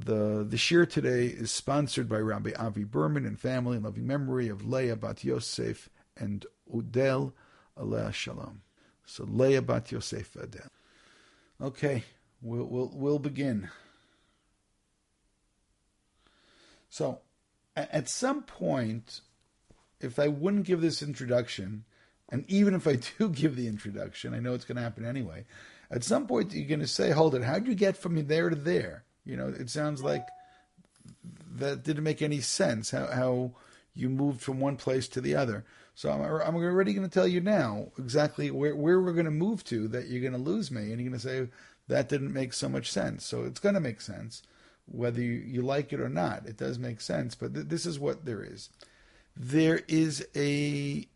The shir today is sponsored by Rabbi Avi Berman and family in loving memory of Leah Bat Yosef and Udel Aleh Shalom. So Leah Bat Yosef Udel. Okay, we'll begin. So at some point, if I wouldn't give this introduction, and even if I do give the introduction, I know it's going to happen anyway. At some point, you're going to say, "Hold it! How'd you get from there to there?" You know, it sounds like that didn't make any sense. How you moved from one place to the other. So I'm already going to tell you now exactly where we're going to move to. That you're going to lose me, and you're going to say that didn't make so much sense. So it's going to make sense, whether you like it or not. It does make sense. But this is what there is. There's going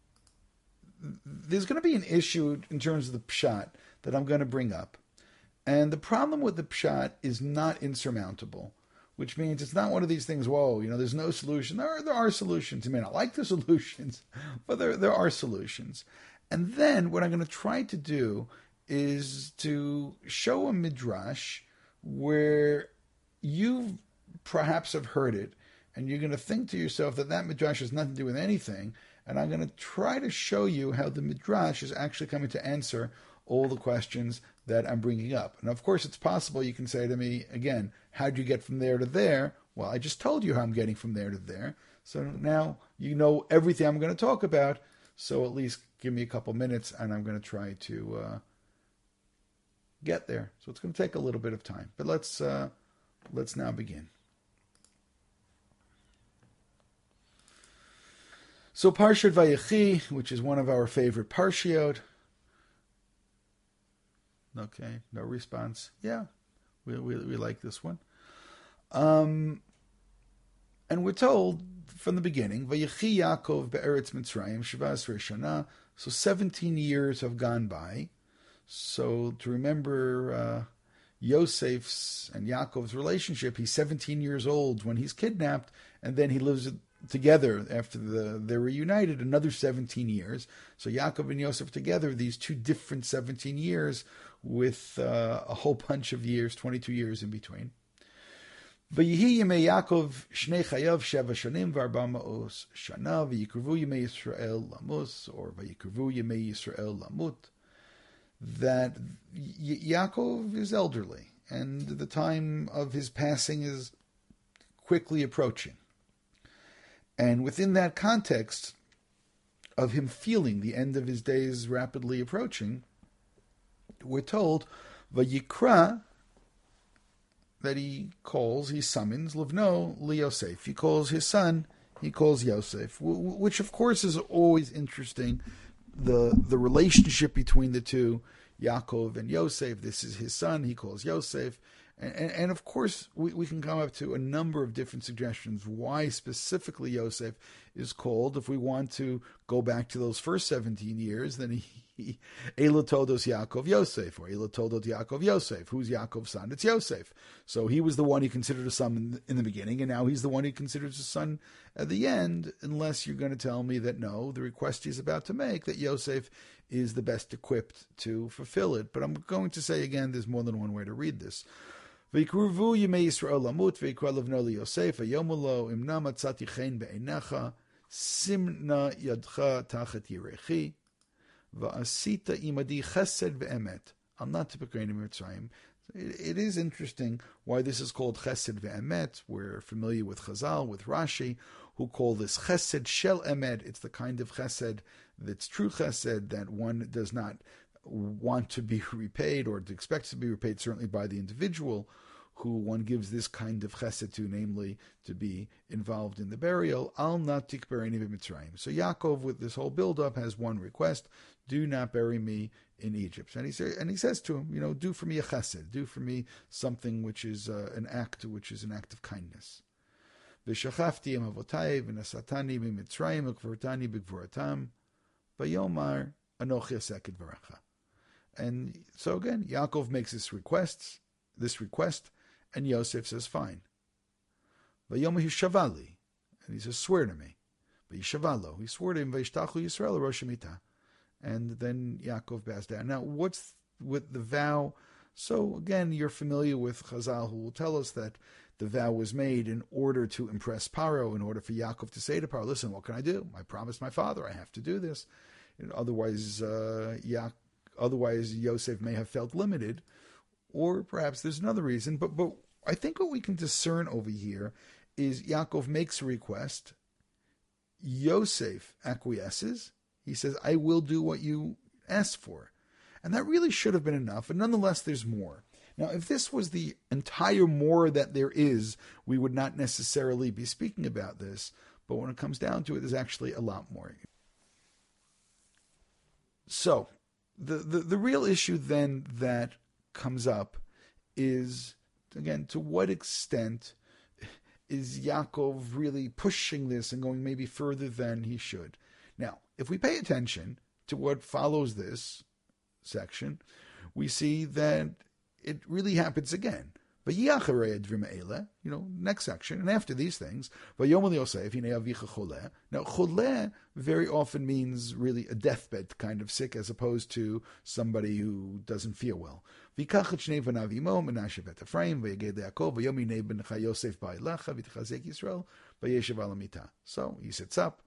to be an issue in terms of the pshat that I'm going to bring up. And the problem with the pshat is not insurmountable, which means it's not one of these things, whoa, there's no solution. There are solutions. I mean, I like the solutions, but there are solutions. And then what I'm going to try to do is to show a midrash where you perhaps have heard it, and you're going to think to yourself that midrash has nothing to do with anything, and I'm going to try to show you how the midrash is actually coming to answer all the questions that I'm bringing up. And of course, it's possible you can say to me, again, how'd you get from there to there? Well, I just told you how I'm getting from there to there. So now you know everything I'm going to talk about. So at least give me a couple minutes and I'm going to try to get there. So it's going to take a little bit of time. But let's now begin. So Parshat Vayechi, which is one of our favorite parshiot. Okay, no response. Yeah, we like this one. And we're told from the beginning, Vayechi Yaakov be'eretz Mitzrayim Shavas Rishana. So 17 years have gone by. So to remember Yosef's and Yaakov's relationship, he's 17 years old when he's kidnapped, and then he lives together after they're reunited another 17 years. So Yaakov and Yosef together, these two different 17 years with a whole bunch of years, 22 years in between. V'yihi yemei Yaakov shnei chayav sheva shanim v'arba ma'os shana v'yikruvu yemei Yisrael lamus, or v'yikruvu yemei Yisrael lamut. That Yaakov is elderly, and the time of his passing is quickly approaching. And within that context of him feeling the end of his days rapidly approaching, we're told, Vayikra, that he summons, Livno li Yosef. He calls his son, he calls Yosef, which of course is always interesting, the relationship between the two, Yaakov and Yosef. This is his son, he calls Yosef. And of course, we can come up to a number of different suggestions why specifically Yosef is called. If we want to go back to those first 17 years, then Eila Todos Yaakov Yosef, or Eila Todot Yaakov Yosef. Who's Yaakov's son? It's Yosef. So he was the one he considered a son in the beginning, and now he's the one he considers a son at the end, unless you're going to tell me that no, the request he's about to make, that Yosef is the best equipped to fulfill it. But I'm going to say again, there's more than one way to read this. V'yikruvu yemei Yisrael lamut v'yikra livno li Yosef v'yomulo imna matzati chen be'einecha simna yadcha tachat yirechi v'asita imadi chesed ve'emet al not tipikreinu Mitzrayim. It is interesting why this is called chesed ve'emet. We're familiar with Chazal, with Rashi, who call this chesed shel emet. It's the kind of chesed that's true chesed, that one does not want to be repaid or expects to be repaid, certainly by the individual who one gives this kind of chesed to, namely to be involved in the burial. Al not tikbereni b'Mitzrayim. So Yaakov, with this whole build-up, has one request: do not bury me in Egypt. And he says to him, do for me a chesed, do for me something which is an act of kindness. V'shachafti em avotai v'nasatani b'Mitzrayim v'kvartani b'gvuratam v'yomar anochi aseket v'racha. And so again, Yaakov makes this request, and Yosef says, fine. Vayomer hishavali, and he says, swear to me. Vayishavalo, he swore to him, Vayishtachu Yisrael Rosh Hamita. And then Yaakov bows down. Now, what's with the vow So again, you're familiar with Chazal, who will tell us that the vow was made in order to impress Paro, in order for Yaakov to say to Paro, listen, what can I do? I promised my father I have to do this. Otherwise, Yosef may have felt limited, or perhaps there's another reason. But I think what we can discern over here is Yaakov makes a request. Yosef acquiesces. He says, I will do what you asked for. And that really should have been enough. And nonetheless, there's more. Now, if this was the entire more that there is, we would not necessarily be speaking about this. But when it comes down to it, there's actually a lot more. So, the real issue then that comes up is, again, to what extent is Yaakov really pushing this and going maybe further than he should? Now, if we pay attention to what follows this section, we see that it really happens again. Next section, and after these things, now choleh very often means really a deathbed kind of sick, as opposed to somebody who doesn't feel well. So he sits up.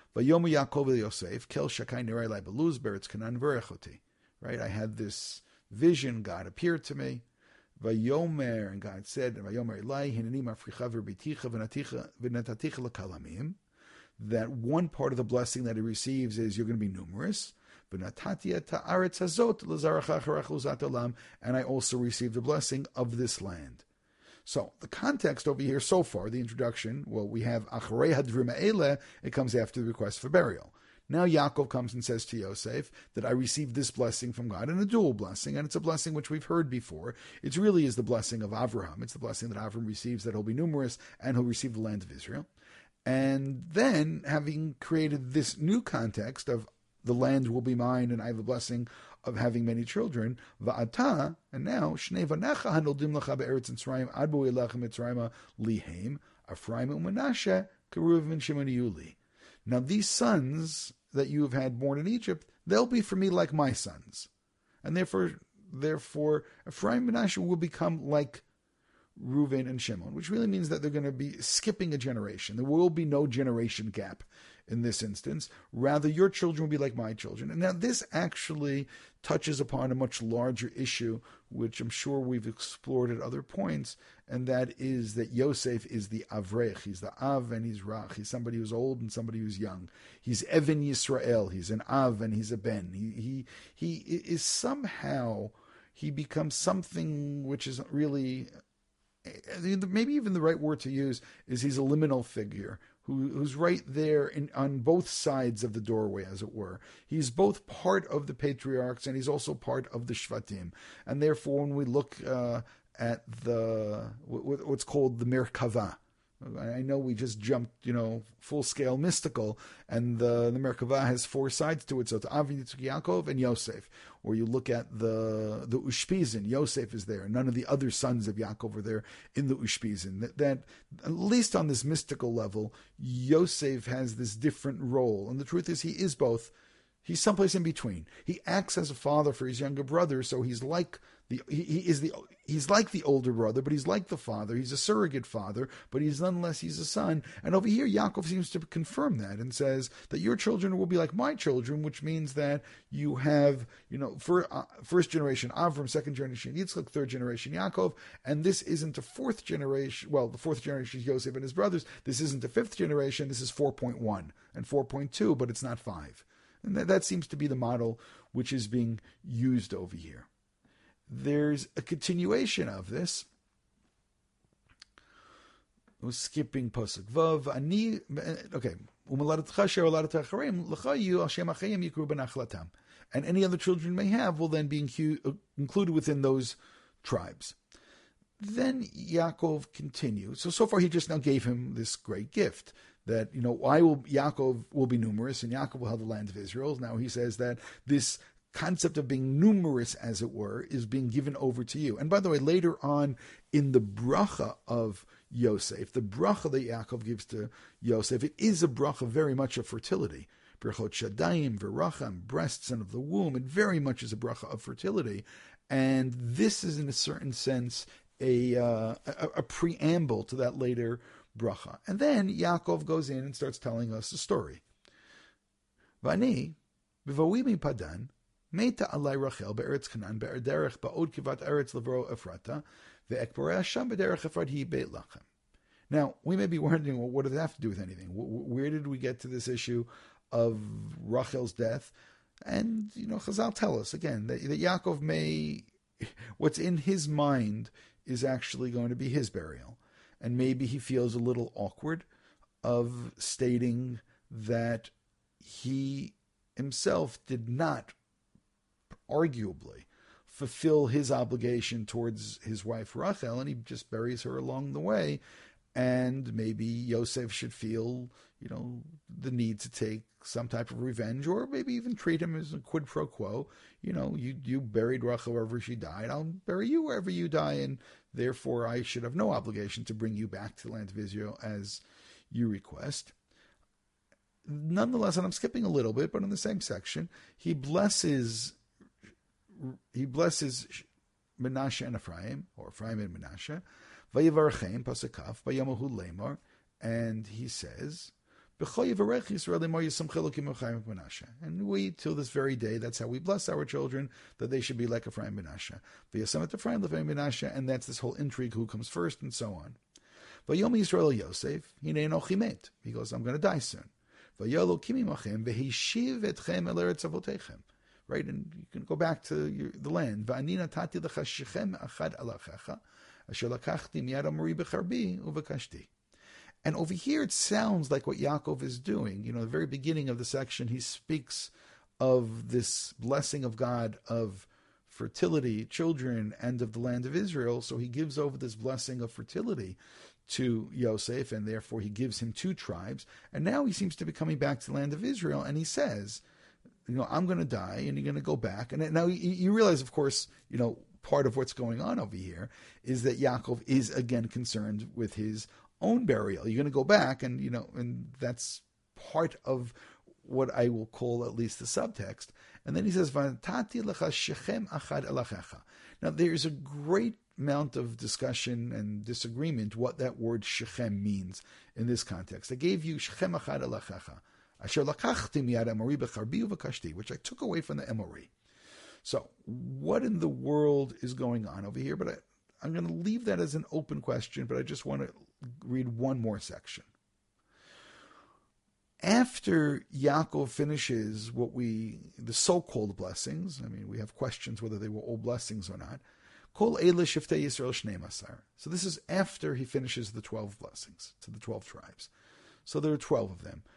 Right, I had this vision, God appeared to me. Vayomer, and God said, Vayomer Elai, Hineni mafricha v'biticha v'nataticha l'kalamim, that one part of the blessing that he receives is you're going to be numerous. V'natatia ta'aretz hazot l'zaracha acharach l'zat olam, and I also received the blessing of this land. So the context over here so far, the introduction, well, we have acharei hadrim ha'eleh, it comes after the request for burial. Now Yaakov comes and says to Yosef that I received this blessing from God, and a dual blessing, and it's a blessing which we've heard before. It really is the blessing of Avraham. It's the blessing that Avraham receives, that he'll be numerous and he'll receive the land of Israel. And then, having created this new context of the land will be mine and I have a blessing of having many children, va'ata, and now, shnei vanecha hanodim lecha be'eretz Mitzrayim ad bo elecha Mitzrayim lihem, Ephraim u'Menashe, Keruv and Shimon Yuli. Now these sons that you have had born in Egypt, they'll be for me like my sons. And therefore Ephraim and Manasseh will become like Reuven and Shimon, which really means that they're going to be skipping a generation. There will be no generation gap in this instance. Rather, your children will be like my children. And now this actually touches upon a much larger issue, which I'm sure we've explored at other points, and that is that Yosef is the Avrech. He's the Av and he's Rach. He's somebody who's old and somebody who's young. He's Even Yisrael. He's an Av and he's a Ben. He is somehow, he becomes something which is really, maybe even the right word to use is he's a liminal figure who's right there on both sides of the doorway, as it were. He's both part of the patriarchs and he's also part of the Shvatim. And therefore, when we look at what's called the Merkava, I know we just jumped, full-scale mystical, and the Merkava has four sides to it. So it's Avi, Yitzchak, Yaakov, and Yosef. Or you look at the Ushpizin, Yosef is there. None of the other sons of Yaakov are there in the Ushpizin. That at least on this mystical level, Yosef has this different role. And the truth is, he is both. He's someplace in between. He acts as a father for his younger brother, so he's like he's like the older brother, but he's like the father. He's a surrogate father, but he's a son. And over here, Yaakov seems to confirm that and says that your children will be like my children, which means that you have, first generation Avram, second generation Yitzchak, third generation Yaakov, and this isn't a fourth generation. Well, the fourth generation is Yosef and his brothers. This isn't a fifth generation. This is 4.1 and 4.2, but it's not 5. And that seems to be the model which is being used over here. There's a continuation of this. We're skipping Pasuk Vav. And any other children may have will then be included within those tribes. Then Yaakov continues. So far he just now gave him this great gift. That, Yaakov will be numerous and Yaakov will have the land of Israel. Now he says that this concept of being numerous, as it were, is being given over to you. And by the way, later on in the bracha of Yosef, the bracha that Yaakov gives to Yosef, it is a bracha very much of fertility. Brachot Shadayim, Veracham, breasts and of the womb, it very much is a bracha of fertility. And this is, in a certain sense, a preamble to that later bracha. And then Yaakov goes in and starts telling us the story. Vani, b'voimi padan, meta alai Rachel be'eretz Canaan be'er derech ba'od kivat eretz levro Ephrata ve'ekborei Hashem be'derech Ephrat hi beit lachem. Now, we may be wondering, well, what does that have to do with anything? Where did we get to this issue of Rachel's death? And, Chazal tell us, again, that Yaakov may, what's in his mind is actually going to be his burial. And maybe he feels a little awkward of stating that he himself did not, arguably, fulfill his obligation towards his wife Rachel, and he just buries her along the way. And maybe Yosef should feel, the need to take some type of revenge, or maybe even treat him as a quid pro quo. You buried Rachel wherever she died. I'll bury you wherever you die, and therefore I should have no obligation to bring you back to the land of Israel as you request. Nonetheless, and I'm skipping a little bit, but in the same section, he blesses Menashe and Ephraim, or Ephraim and Menashe. Vayivarchem pasakav vayamohu lemar, and he says, and we, till this very day, that's how we bless our children, that they should be like Ephraim and Menashe, and that's this whole intrigue, who comes first, and so on. Vayom Yisrael Yosef, hinei enochi met. He goes, I'm going to die soon. Vayolo kimimachem vehishiv etchem el eretz avotechem. Right, and you can go back to the land. Va'ani natati lecha shechem achad alachecha. And over here it sounds like what Yaakov is doing. The very beginning of the section, he speaks of this blessing of God of fertility, children, and of the land of Israel. So he gives over this blessing of fertility to Yosef, and therefore he gives him 2 tribes. And now he seems to be coming back to the land of Israel, and he says, I'm going to die, and you're going to go back. And now you realize, of course, part of what's going on over here is that Yaakov is again concerned with his own burial. You're going to go back, and and that's part of what I will call at least the subtext. And then he says, "V'natati lecha shechem achad elachecha." Now there's a great amount of discussion and disagreement what that word shechem means in this context. I gave you shechem achad elachecha, asher lakachti miyad Amori b'charbi uv'kashti, which I took away from the Emori. So, what in the world is going on over here? But I'm going to leave that as an open question, but I just want to read one more section. After Yaakov finishes the so-called blessings, we have questions whether they were all blessings or not, Kol Eile Shiftei Yisrael Shnei Masar. So this is after he finishes the 12 blessings to the 12 tribes. So there are 12 of them.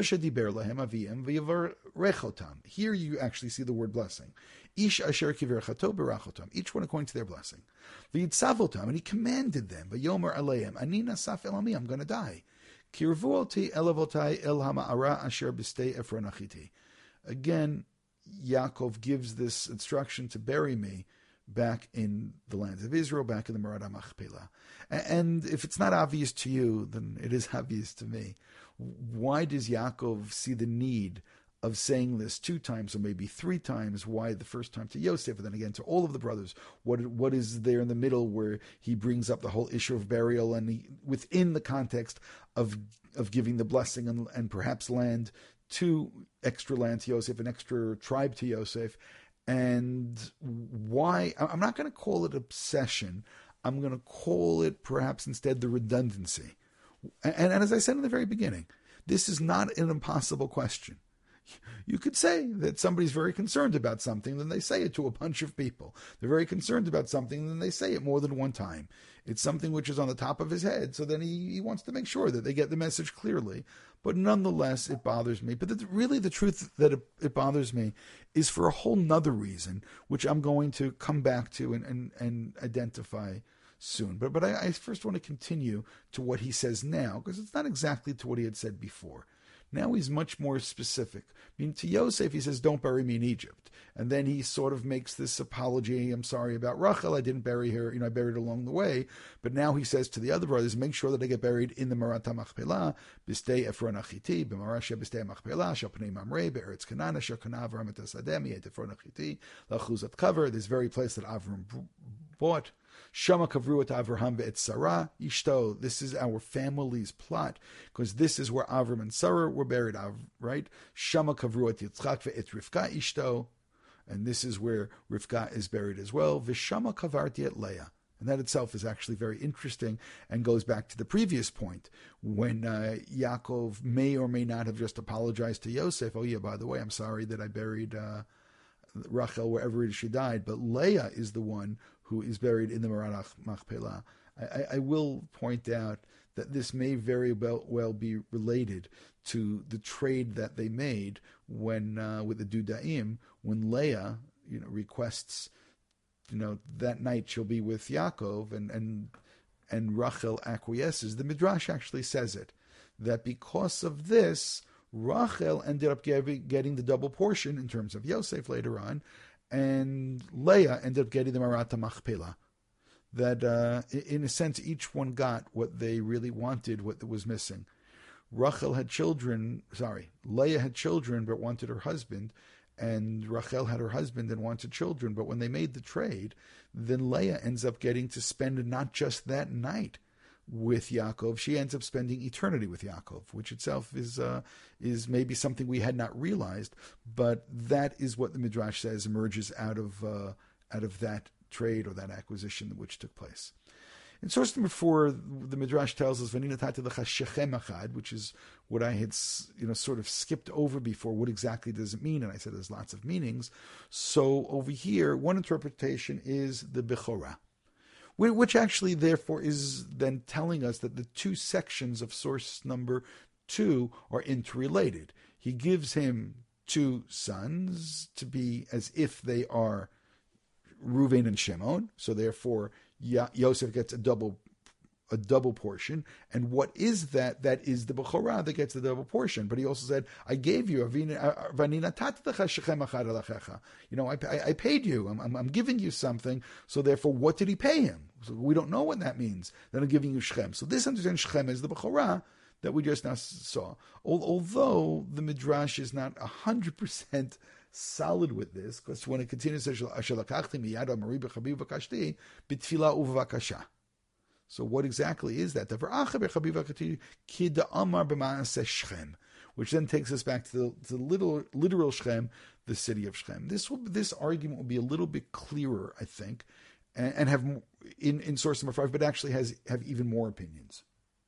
Here you actually see the word blessing. Ish asher kiverchato berachotam. Each one according to their blessing. V'yitzavotam, and he commanded them. V'yomer aleim, ani nasaf elami, I'm going to die. Kirvuoti elavotai el hama'ara asher b'stei Ephron achiti. Again, Yaakov gives this instruction to bury me back in the land of Israel, back in the Marad HaMachpelah. And if it's not obvious to you, then it is obvious to me. Why does Yaakov see the need of saying this 2 times or maybe 3 times? Why the first time to Yosef and then again to all of the brothers? What is there in the middle where he brings up the whole issue of burial, and within the context of giving the blessing and perhaps land to extra land to Yosef, an extra tribe to Yosef? And why? I'm not going to call it obsession. I'm going to call it perhaps instead the redundancy. And as I said in the very beginning, this is not an impossible question. You could say that somebody's very concerned about something, then they say it to a bunch of people. They're very concerned about something, then they say it more than one time. It's something which is on the top of his head, so then he wants to make sure that they get the message clearly. But nonetheless, it bothers me. But really the truth that it bothers me is for a whole nother reason, which I'm going to come back to and identify soon. But I first want to continue to what he says now, because it's not exactly to what he had said before. Now he's much more specific. I mean, to Yosef, he says, don't bury me in Egypt. And then he sort of makes this apology. I'm sorry about Rachel. I didn't bury her. I buried her along the way. But now he says to the other brothers, make sure that they get buried in the Marat HaMachpelah, B'stei Ephron Achiti, B'marasha B'stei HaMachpelah, Shal Pnei Mamre, Be'eretz Kanana, Shal Kana Avram et Asadem, Yet Ephron Achiti, Lachuzat Cover, this very place that Avram bought. Shama Kavru et Avraham ve'et Sarah Ishto. This is our family's plot, because this is where Avram and Sarah were buried, right? Shama Kavru et Yitzchak ve'et Rivka Ishto. And this is where Rivka is buried as well. V'shama Kavarti et Leah. And that itself is actually very interesting and goes back to the previous point when Yaakov may or may not have just apologized to Yosef. Oh yeah, by the way, I'm sorry that I buried Rachel wherever she died, but Leah is the one who is buried in the Marat Machpelah. I will point out that this may very well be related to the trade that they made when with the Dudaim, when Leah requests that night she'll be with Yaakov, and Rachel acquiesces. The Midrash actually says it, that because of this, Rachel ended up getting the double portion in terms of Yosef later on, and Leah ended up getting the Marat HaMachpelah. That in a sense, each one got what they really wanted, what was missing. Leah had children but wanted her husband, and Rachel had her husband and wanted children. But when they made the trade, then Leah ends up getting to spend not just that night with Yaakov, she ends up spending eternity with Yaakov, which itself is maybe something we had not realized, but that is what the Midrash says emerges out of that trade or that acquisition which took place. In source number 4, the Midrash tells us, "V'ani natati lecha shechem achad," which is what I had sort of skipped over before. What exactly does it mean? And I said there's lots of meanings. So over here, one interpretation is the Bechorah, which actually therefore is then telling us that the two sections of source number 2 are interrelated. He gives him 2 sons to be as if they are Reuven and Shimon, so therefore Yosef gets a double portion. And what is that? That is the Bechorah that gets the double portion. But he also said, I gave you, I paid you, I'm giving you something, so therefore what did he pay him? So we don't know what that means. Then I'm giving you Shechem. So this understands Shechem as the Bechorah that we just now saw. Although the Midrash is not 100% solid with this, because when it continues, so what exactly is that? Which then takes us back to the literal Shechem, the city of Shechem. This argument will be a little bit clearer, I think, and have in source number 5, but actually have even more opinions.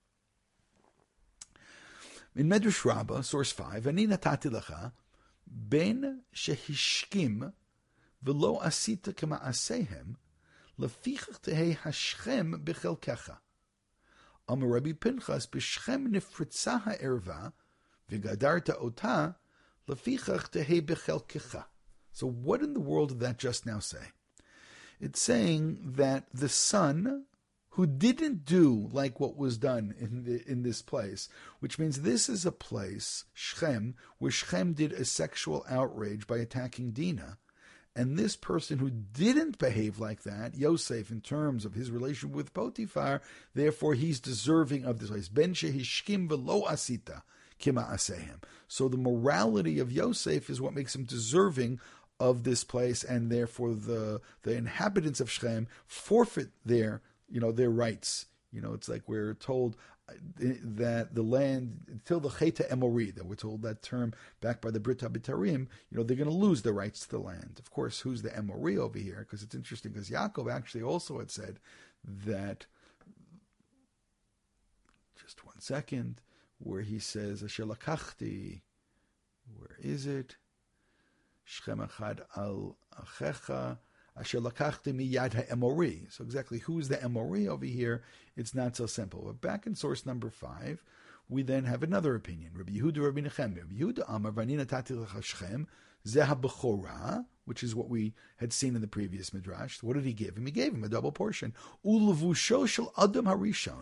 In Medrash Rabbah, source 5, Ani natati lecha ben shehishkim v'lo asita k'ma'asehem lefichach tehei hashchem b'chelkecha. Amar Rabbi Pinchas b'shchem nifritza ha'erva v'gadarta ota lefichach tehei b'chelkecha. So what in the world did that just now say? It's saying that the son who didn't do like what was done in this place, which means this is a place, Shechem, where Shechem did a sexual outrage by attacking Dinah, and this person who didn't behave like that, Yosef, in terms of his relation with Potiphar, therefore he's deserving of this place. Ben shehishkim v'lo asita kima asehem. So the morality of Yosef is what makes him deserving of this place, and therefore the inhabitants of Shechem forfeit their rights. It's like we're told that the land, until the Cheta Emori, that we're told that term back by the Brit HaBitarim, they're going to lose their rights to the land. Of course, who's the Emori over here? Because it's interesting, because Yaakov actually also had said that, just one second, where he says, Asher lakachti, where is it? Shechem echad al achecha, Asher lakachti miyad ha'emori. So exactly who is the Emori over here? It's not so simple. But back in source number 5, we then have another opinion. Rabbi Yehuda, Rabbi Nechem. Rabbi Yehuda Amar v'ani natati lecha Shechem zeh ha'bechorah, which is what we had seen in the previous midrash. What did he give him? He gave him a double portion. Ulevusho shel Adam harishon.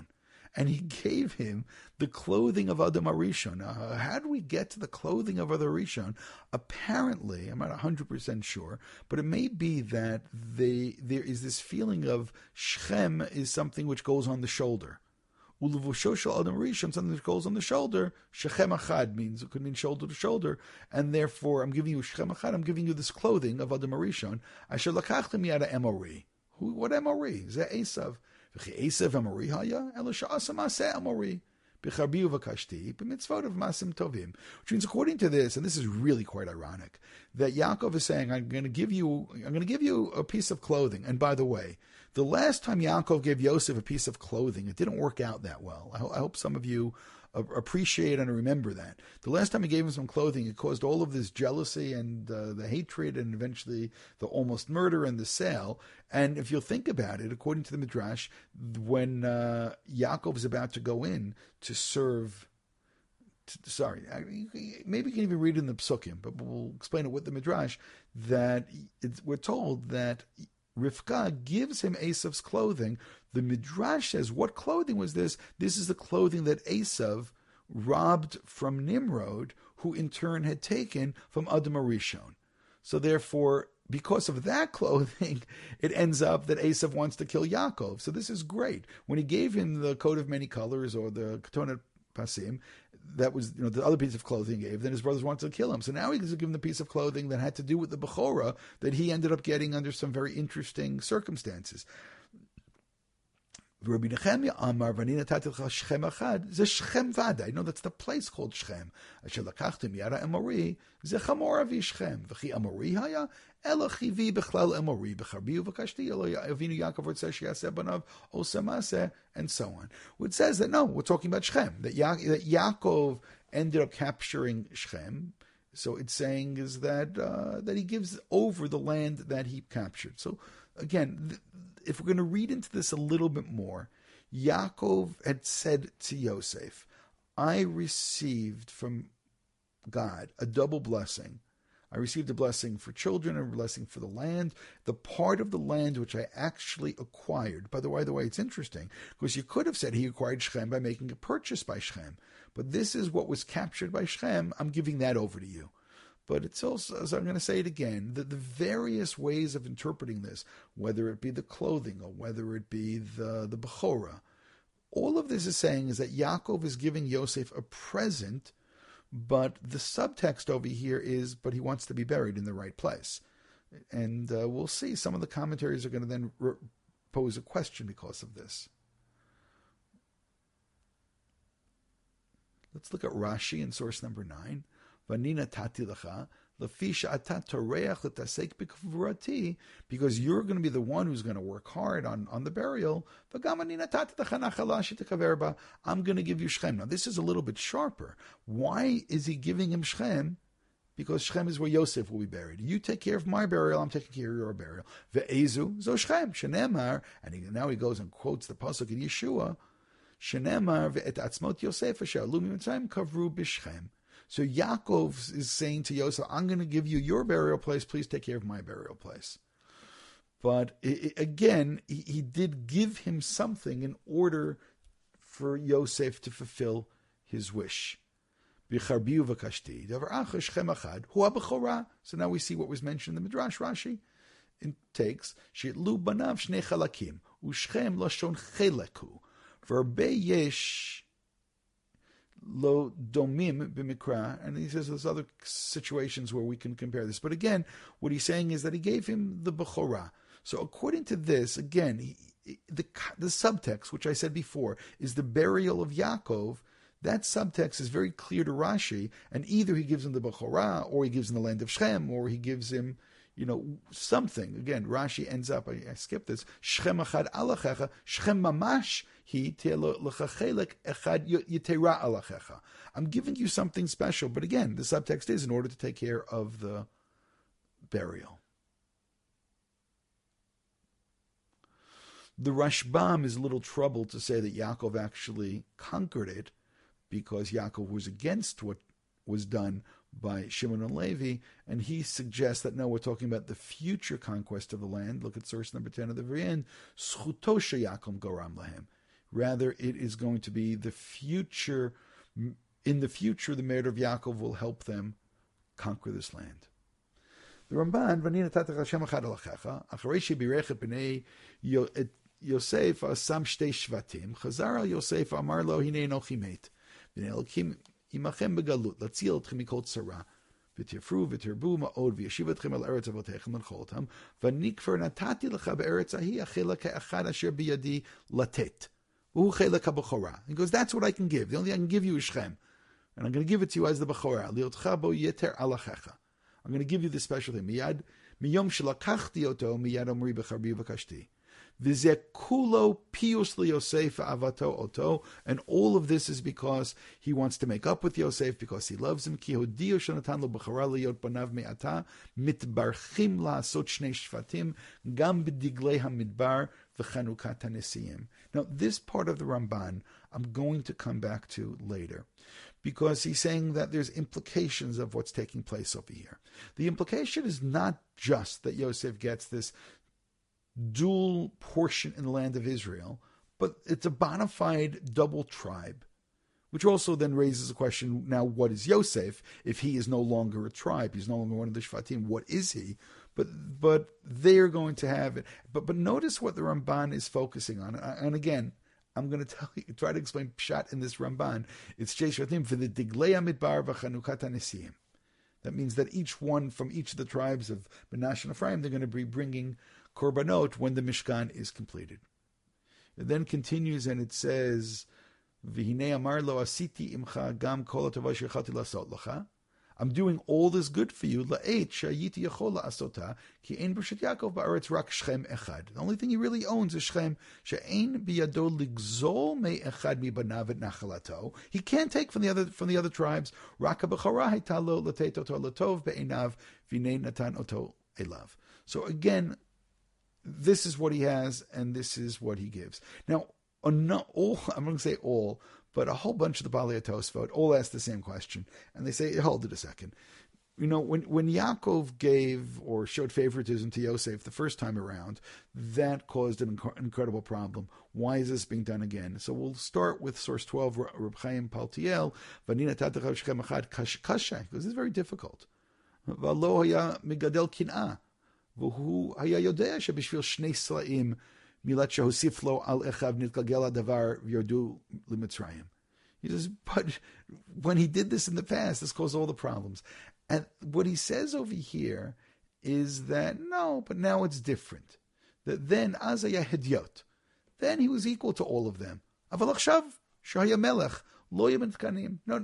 and he gave him the clothing of Adam Arishon. Now, how do we get to the clothing of Adam Arishon? Apparently, I'm not 100% sure, but it may be that there is this feeling of Shechem is something which goes on the shoulder. Ulevusho shel Adam Rishon, something that goes on the shoulder. Shechem Achad means, it could mean shoulder to shoulder, and therefore I'm giving you Shechem Achad, I'm giving you this clothing of Adam Rishon. Asher lakachtem yada Emori. What Emori? Ze Esav. V'chi Esav Emori haya, elo she'asa maseh Emori. B'charbiu v'kashti, b'mitzvot of masim tovim. Which means, according to this, and this is really quite ironic, that Yaakov is saying, I'm going to give you a piece of clothing. And by the way, the last time Yaakov gave Yosef a piece of clothing, it didn't work out that well. I hope some of you appreciate and remember that. The last time he gave him some clothing, it caused all of this jealousy and the hatred and eventually the almost murder and the sale. And if you'll think about it, according to the Midrash, when Yaakov is about to go in to serve, maybe you can even read it in the Psukim, but we'll explain it with the Midrash, that we're told that Rivka gives him Esav's clothing. The Midrash says, what clothing was this? This is the clothing that Esav robbed from Nimrod, who in turn had taken from Adam Arishon. So therefore, because of that clothing, it ends up that Esav wants to kill Yaakov. So this is great. When he gave him the coat of many colors, or the Ketonat Pasim, that was the other piece of clothing he gave, then his brothers wanted to kill him. So now he's given the piece of clothing that had to do with the Bechorah that he ended up getting under some very interesting circumstances. Rabbi Nechemia Amar Vanina Tatilcha Shechem Achad Ze Shechem Vada. That's the place called Shechem. Asher Lakachtem Yara Emori Ze Chamor Avi Shechem V'chi Emori Haya Ela Chivi Bechlal Emori B'Charbiu V'Kashti Elo Avinu Yaakov Rotzer Sheyaseh Banav Oseh Maseh, and so on. Which says that no, we're talking about Shechem, that Yaakov ended up capturing Shechem. So it's saying is that that he gives over the land that he captured. So again, if we're going to read into this a little bit more, Yaakov had said to Yosef, I received from God a double blessing. I received a blessing for children and a blessing for the land. The part of the land which I actually acquired. By the way, it's interesting, because you could have said he acquired Shechem by making a purchase by Shechem. But this is what was captured by Shechem. I'm giving that over to you. But it's also, as I'm going to say it again, that the various ways of interpreting this, whether it be the clothing or whether it be the Bechorah, all of this is saying is that Yaakov is giving Yosef a present, but the subtext over here is, but he wants to be buried in the right place. And we'll see, some of the commentaries are going to then pose a question because of this. Let's look at Rashi in source number 9. Vanina tati lecha, lefisha atat toreach letasek b'kvurati, because you're going to be the one who's going to work hard on the burial. V'gam anina tati lecha nachalash tekaver ba. I'm going to give you Shechem. Now this is a little bit sharper. Why is he giving him Shechem? Because Shechem is where Yosef will be buried. You take care of my burial, I'm taking care of your burial. Ve'ezu zo Shechem shenemar, and now he goes and quotes the pasuk in Yeshua. Shenemar ve'et atzmot Yosef asher alu mitzrayim kavru b'Shechem. So Yaakov is saying to Yosef, I'm going to give you your burial place, please take care of my burial place. But again, he did give him something in order for Yosef to fulfill his wish. So now we see what was mentioned in the Midrash Rashi. It takes, She'itlu banav shnei chalakim, u'shchem lashon cheleku, v'arbei yesh lo domim b'mikra, and he says there's other situations where we can compare this. But again, what he's saying is that he gave him the Bechorah. So according to this, again, the subtext, which I said before, is the burial of Yaakov. That subtext is very clear to Rashi, and either he gives him the Bechorah, or he gives him the land of Shechem, or he gives him, something. Again, Rashi ends up, I skipped this, Shechem achad alachecha, Shechem mamash hi te'lechelek echad yitera alachecha. I'm giving you something special, but again, the subtext is in order to take care of the burial. The Rashbam is a little troubled to say that Yaakov actually conquered it, because Yaakov was against what was done by Shimon and Levi, and he suggests that no, we're talking about the future conquest of the land. Look at source number 10 of the very end. Schuto Yaakov goram lahem. Rather, it is going to be the future. In the future, the merit of Yaakov will help them conquer this land. The Ramban, V'ani natatach Hashem echad alachecha, acharei shebirech et bnei Yosef asam shtei shvatim, chazar al Yosef amar lo hinei enochi met, v'nei Elokim imachem begalut, latzil etchem mikol tzara, v'tirfru v'tirbu ma'od v'yeshiv etchem al eretz avotechem l'chol otam, v'nikfer natati lecha be'eretz ahi achela ke'achad asher biyadi latet, v'hu chelek ha'bechora. He goes, that's what I can give. The only thing I can give you is Shem. And I'm going to give it to you as the Bechorah. Liotcha bo yeter alachecha. I'm going to give you this special thing. Miyad miyom shelakachti oto miyad omri becharbi v'kashti. V'zeh kulo pius liyosef avato oto. And all of this is because he wants to make up with Yosef, because he loves him. Ki hodiyo shenatan lo bechorah liyot banav me'ata mitbarchim la'asot shnei shvatim gam b'diglei hamidbar v'chanukat hanesiyim. Now, this part of the Ramban I'm going to come back to later, because he's saying that there's implications of what's taking place over here. The implication is not just that Yosef gets this dual portion in the land of Israel, but it's a bona fide double tribe, which also then raises a question, now what is Yosef if he is no longer a tribe? He's no longer one of the Shvatim. What is he? But they're going to have it. But notice what the Ramban is focusing on. And again, I'm going to try to explain Pshat in this Ramban. It's Shei Shvatim for the Diglei HaMidbar v'Chanukat HaNesiyim. That means that each one from each of the tribes of Menashe and Ephraim, they're going to be bringing korbanot when the Mishkan is completed. It then continues and it says, V'hinei amar lo asiti imcha gam kol hatova shechati lasot lacha. I'm doing all this good for you. La'et shayiti yachol la'asota ki ein b'shet Yaakov ba'aretz rak Shechem echad. The only thing he really owns is Shechem. She'ein biyado ligzol me echad mi banav et nachalato. He can't take from the other tribes. Rak ha'bechorah hayta lo latet oto latov be'einav v'nei natan oto elav. So again, this is what he has, and this is what he gives. Now, I'm going to say all, but a whole bunch of the Balei Tosfot all ask the same question, and they say, hold it a second. You know, when Yaakov gave or showed favoritism to Yosef the first time around, that caused an incredible problem. Why is this being done again? So we'll start with source 12, Reb Chaim Paltiel, Vanina Tatachah Shechem Echad Kasha, because this is very difficult. V'lo haya migadel kin'ah, v'hu haya yodea shebishvil shnei sla'im milat shehosif lo al echav nitgagel hadavar v'yordu limitzrayim. He says, but when he did this in the past, this caused all the problems. And what he says over here is that, no, but now it's different. That then, Azaya Hidyot, then he was equal to all of them. Aval achshav, shahaya melech, lo mitkanim. No,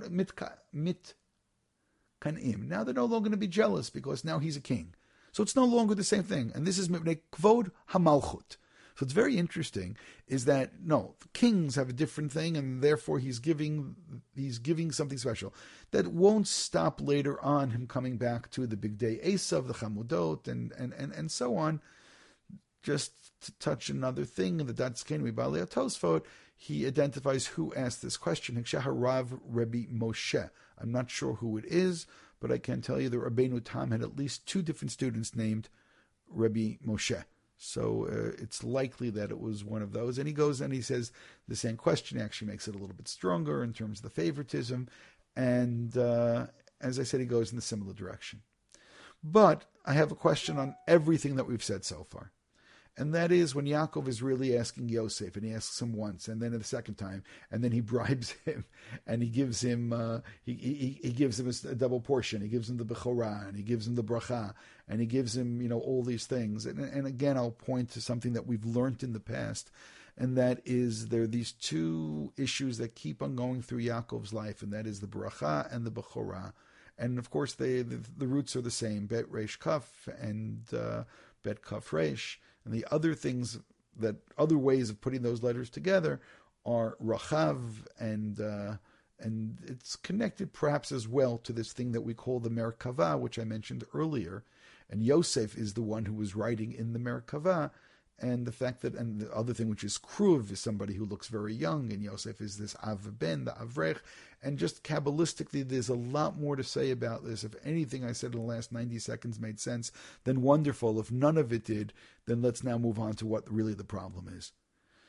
mitkanim. Now they're no longer going to be jealous because now he's a king. So it's no longer the same thing. And this is mipnei kvod hamalchut. So it's very interesting is that, no, kings have a different thing, and therefore he's giving something special. That won't stop later on him coming back to the big day Esav, the Chamudot, and so on. Just to touch another thing, in the Datzkenu Balei Tosfot, he identifies who asked this question, Harav Rebbe Moshe. I'm not sure who it is, but I can tell you that Rabbeinu Tam had at least two different students named Rebbe Moshe. So it's likely that it was one of those. And he goes and he says the same question actually makes it a little bit stronger in terms of the favoritism. And as I said, he goes in the similar direction. But I have a question on everything that we've said so far. And that is when Yaakov is really asking Yosef, and he asks him once, and then the second time, and then he bribes him, and he gives him he gives him a double portion. He gives him the bechorah, and he gives him the bracha, and he gives him all these things. And again, I'll point to something that we've learned in the past, and that is there are these two issues that keep on going through Yaakov's life, and that is the bracha and the bechorah. And of course, the roots are the same: Bet Resh Kaf and Bet Kaf Resh. And the other things, that other ways of putting those letters together are Rachav, and it's connected perhaps as well to this thing that we call the Merkava, which I mentioned earlier. And Yosef is the one who was writing in the Merkava. And the fact that, and the other thing, which is Kruv, is somebody who looks very young, and Yosef is this Av Ben, the Avrech. And just Kabbalistically, there's a lot more to say about this. If anything I said in the last 90 seconds made sense, then wonderful. If none of it did, then let's now move on to what really the problem is.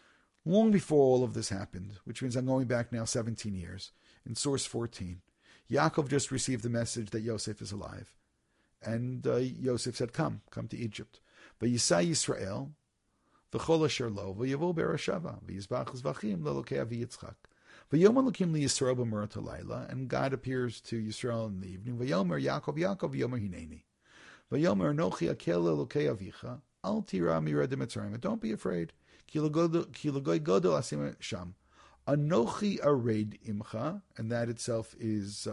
long before all of this happened, which means I'm going back now 17 years, in source 14, Yaakov just received the message that Yosef is alive. And Yosef said, come to Egypt. V'yisai Yisrael, v'chol asher lo, v'yavo bereshava, v'yizbach zvachim lelokei avi Yitzchak. V'yom elokim liyisrael b'merat halayla, and God appears to Yisrael in the evening. V'yomer Yaakov, v'yomer hineni. V'yomer nochi akel lelokei avicha, al tira mirad mitzrayim. Don't be afraid. Ki l'goy godol asim sham. Anochi ared imcha, and that itself is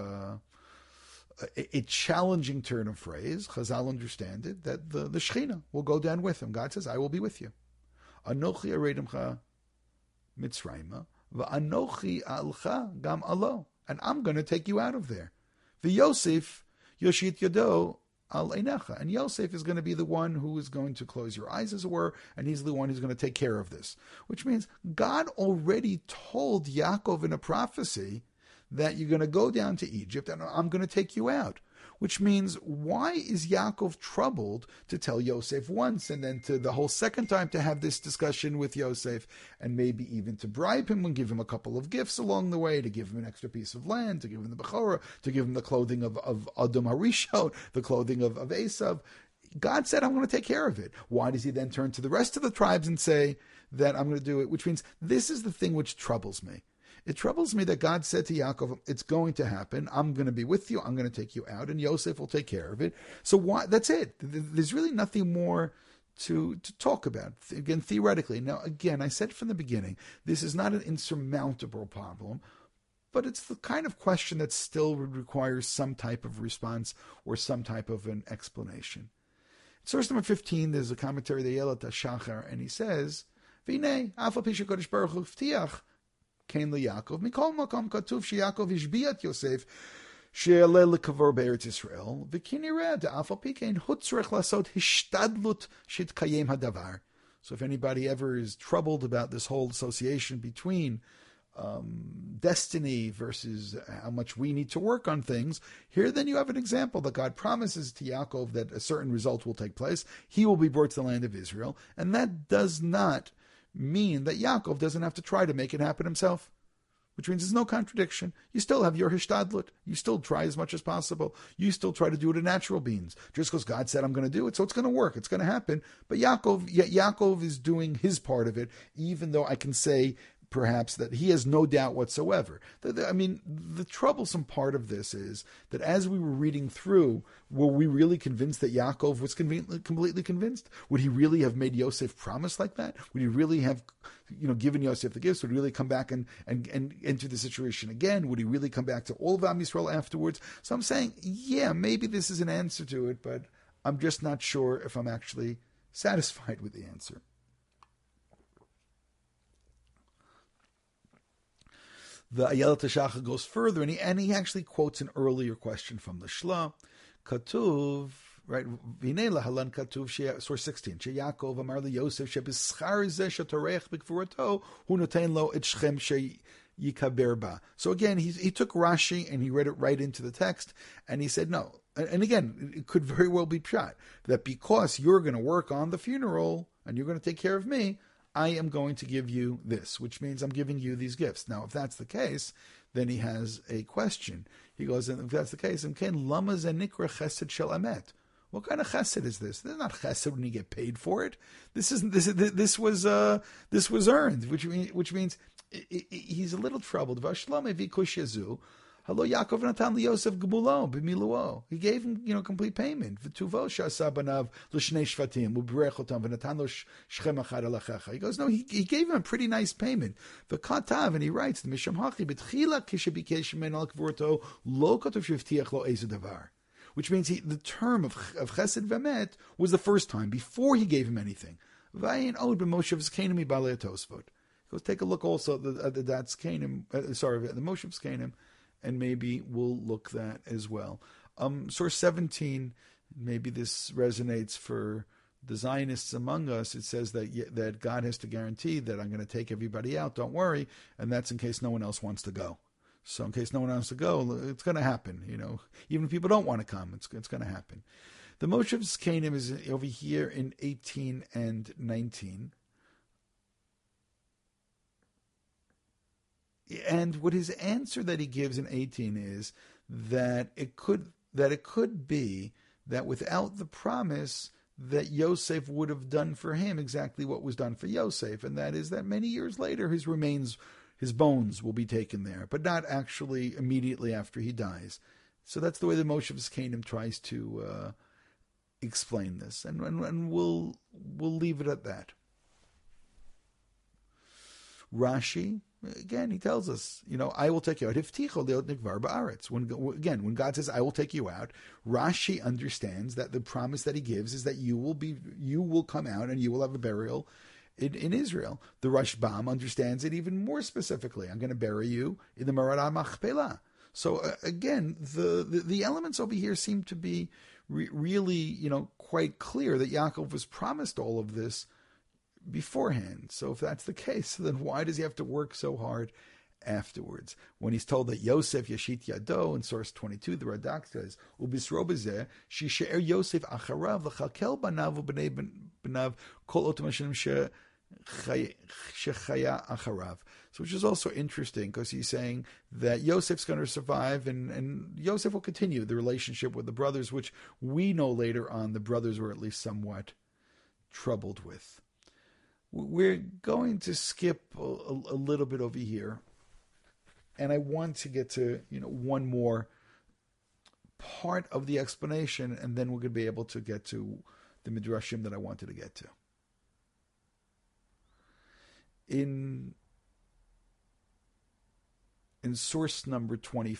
a challenging turn of phrase. Chazal understand it, that the Shechina will go down with him. God says, I will be with you. Anochi ared imcha mitzrayim, v'anochi alcha gam alo, and I'm going to take you out of there. V'Yosef yoshit yodo al einecha, and Yosef is going to be the one who is going to close your eyes, as it were, and he's the one who's going to take care of this. Which means God already told Yaakov in a prophecy that you're going to go down to Egypt and I'm going to take you out. Which means, why is Yaakov troubled to tell Yosef once and then to the whole second time to have this discussion with Yosef, and maybe even to bribe him and give him a couple of gifts along the way, to give him an extra piece of land, to give him the Bechorah, to give him the clothing of Adam Harishon, the clothing of Esav. God said, I'm going to take care of it. Why does he then turn to the rest of the tribes and say that I'm going to do it? Which means, this is the thing which troubles me. It troubles me that God said to Yaakov, it's going to happen. I'm going to be with you. I'm going to take you out, and Yosef will take care of it. So why? That's it. There's really nothing more to talk about. Again, theoretically. Now, again, I said from the beginning, this is not an insurmountable problem, but it's the kind of question that still would require some type of response or some type of an explanation. Source number 15, there's a commentary, the Yelat HaShachar, and he says, V'nei, afal pi shekodesh baruch hu v'tiach, Kain leYaakov, mikol makom katuv sheYaakov ishbiat Yosef, she'aleh lekavor be'eretz Yisrael, v'kinireh de'afal pi kein hutzrech lasot hishtadlut shitkayem hadavar. So if anybody ever is troubled about this whole association between destiny versus how much we need to work on things, here then you have an example that God promises to Yaakov that a certain result will take place. He will be brought to the land of Israel, and that does not mean that Yaakov doesn't have to try to make it happen himself, which means there's no contradiction. You still have your hishtadlut. You still try as much as possible. You still try to do it in natural means. Just because God said, I'm going to do it, so it's going to work. It's going to happen. But Yaakov is doing his part of it, even though I can say perhaps that he has no doubt whatsoever. The troublesome part of this is that as we were reading through, were we really convinced that Yaakov was completely convinced? Would he really have made Yosef promise like that? Would he really have, given Yosef the gifts? Would he really come back and enter the situation again? Would he really come back to all of Am Yisrael afterwards? So I'm saying, yeah, maybe this is an answer to it, but I'm just not sure if I'm actually satisfied with the answer. The Ayelet HaShachar goes further, and he actually quotes an earlier question from the Shla. Katuv, right? V'nei lahalan katuv, source 16. She'Yaakov amar liYosef she'b'schar zeh she'torech b'kvurato hu noten lo et Shechem she'yikaber ba. So again, he took Rashi and he read it right into the text, and he said no. And again, it could very well be pshat that because you're going to work on the funeral and you're going to take care of me, I am going to give you this, which means I'm giving you these gifts. Now, if that's the case, then he has a question. He goes, if that's the case, what kind of chesed is this? This is not chesed when you get paid for it. This was earned, which means he's a little troubled. Hello, Yaakov Natan Yosef Gemulo b'miluo. He gave him, complete payment. V'tuvo shasabanav l'shnei shvatim u'berechotam v'natan lo shchem achad alachecha. He goes, no, he gave him a pretty nice payment. V'katav, and he writes, the misham hachi b'tchila kishabikesh men al kvorto lo katav shivtiach lo ezu davar. Which means the term of chesed v'emet was the first time, before he gave him anything. V'ayin od b'moshev zkenim ibalei tosfot. He goes, take a look also at the Zkenim, the Moshe Zkenim, and maybe we'll look that as well. Source 17, maybe this resonates for the Zionists among us. It says that God has to guarantee that I'm going to take everybody out, don't worry, and that's in case no one else wants to go. So in case no one wants to go, it's going to happen. Even if people don't want to come, it's going to happen. The Moshe Zkenim is over here in 18 and 19. And what his answer that he gives in 18 is that it could be that without the promise that Yosef would have done for him exactly what was done for Yosef, and that is that many years later his bones will be taken there, but not actually immediately after he dies. So that's the way the Moshe Zkanim tries to explain this, and we'll leave it at that. Rashi, again, he tells us, I will take you out. When God says, I will take you out, Rashi understands that the promise that he gives is that you will come out and you will have a burial in Israel. The Rashbam understands it even more specifically. I'm going to bury you in the Marad Machpelah. So again, the elements over here seem to be really, quite clear that Yaakov was promised all of this beforehand. So if that's the case, then why does he have to work so hard afterwards? When he's told that Yosef Yashit Yado in source 22, the Radak says, Ubisro bezeh, Shishe'er Yosef acharav l'chalkel banav u'bnei banav kol otam Hashem shechaya acharav. So which is also interesting because he's saying that Yosef's going to survive and Yosef will continue the relationship with the brothers, which we know later on the brothers were at least somewhat troubled with. We're going to skip a little bit over here, and I want to get to one more part of the explanation, and then we're going to be able to get to the midrashim that I wanted to get to. In source number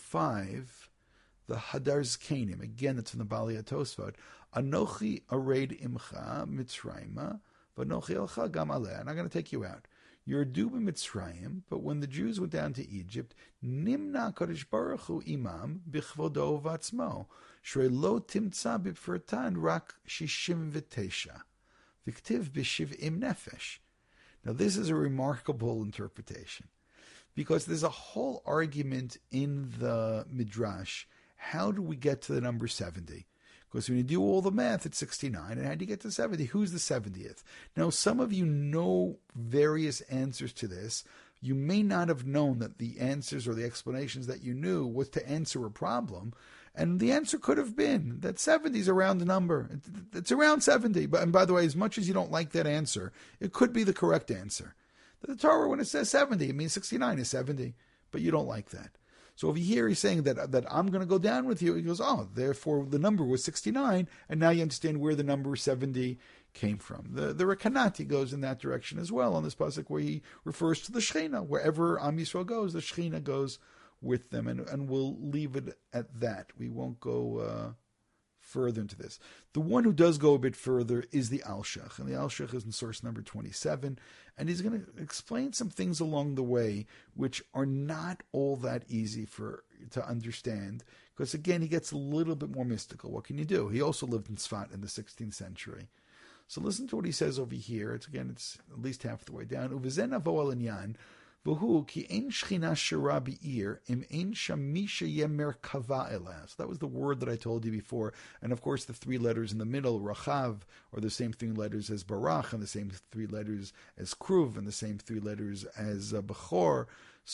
25, the Hadar Zkanim, again it's in the Bali Tosfot, Anochi areid imcha mitzrayma. And I'm going to take you out. You're due in Mitzrayim, but when the Jews went down to Egypt, Nimna Kadosh Baruch Hu Imam Bichvodo Vatzmo Shrei Lo Timtza B'Fertan Rak Shishim V'Tesha V'Ktiv B'Shiv'im Nefesh. Now this is a remarkable interpretation because there's a whole argument in the Midrash. How do we get to the number 70? Because when you do all the math, it's 69. And how do you get to 70? Who's the 70th? Now, some of you know various answers to this. You may not have known that the answers or the explanations that you knew was to answer a problem. And the answer could have been that 70 is a round number. It's around 70. And by the way, as much as you don't like that answer, it could be the correct answer. The Torah, when it says 70, it means 69 is 70. But you don't like that. So over here he's saying that I'm going to go down with you. He goes, therefore the number was 69, and now you understand where the number 70 came from. The Rekanati goes in that direction as well on this pasuk where he refers to the Shechina. Wherever Am Yisrael goes, the Shechina goes with them, and we'll leave it at that. We won't go further into this. The one who does go a bit further is the Alshach, and the Alshach is in source number 27, and he's going to explain some things along the way which are not all that easy to understand, because again, he gets a little bit more mystical. What can you do? He also lived in Sfat in the 16th century. So listen to what he says over here. It's at least half the way down. Uvezen avo al inyan, v'hu ki ein shchina shira bi'ir im ein sham misha yemer kava elah. So that was the word that I told you before. And of course, the three letters in the middle, Rachav, are the same three letters as Barach, and the same three letters as Kruv, and the same three letters as Bechor.